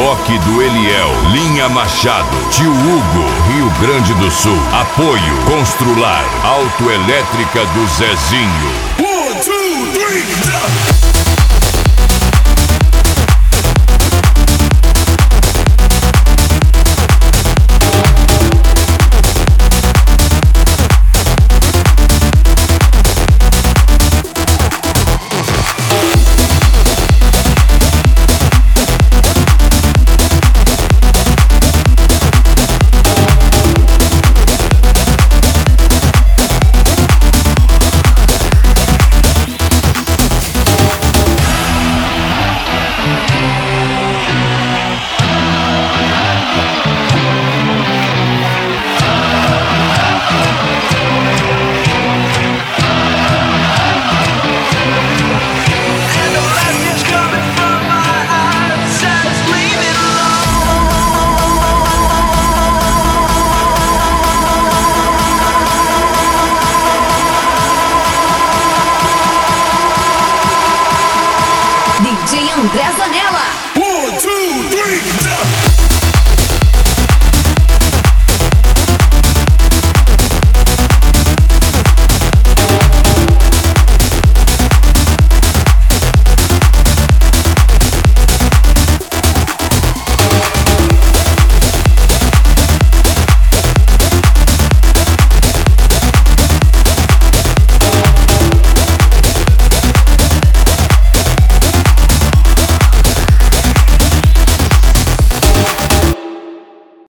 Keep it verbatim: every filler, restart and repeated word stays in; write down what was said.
Toque do Eliel, Linha Machado, Tio Hugo, Rio Grande do Sul. Apoio Constrular, Autoelétrica do Zezinho. One, two, three, D J André Zanella.